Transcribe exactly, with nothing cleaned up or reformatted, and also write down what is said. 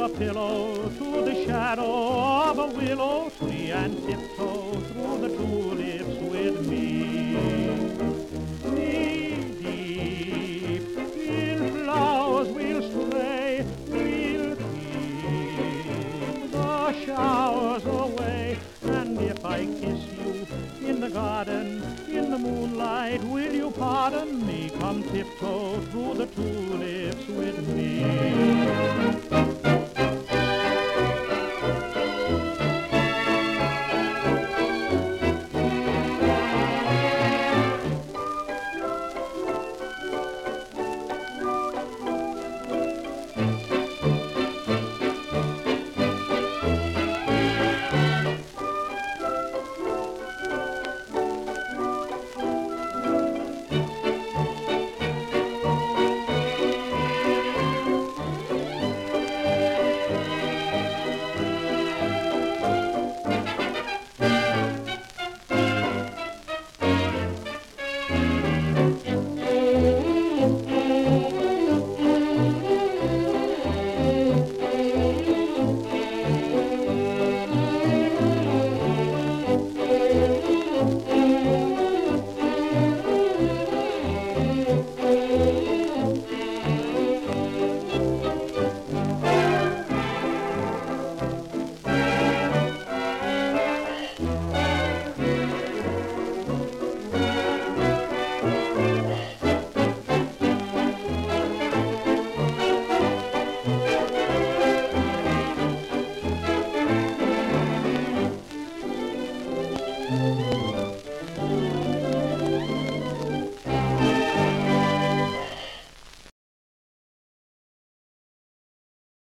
a pillow to the shadow of a willow tree and tiptoe through the tulips with me. Knee-deep in flowers we'll stray, we'll keep the showers away. And if I kiss you in the garden, in the moonlight, will you pardon me? Come tiptoe through the tulips with me.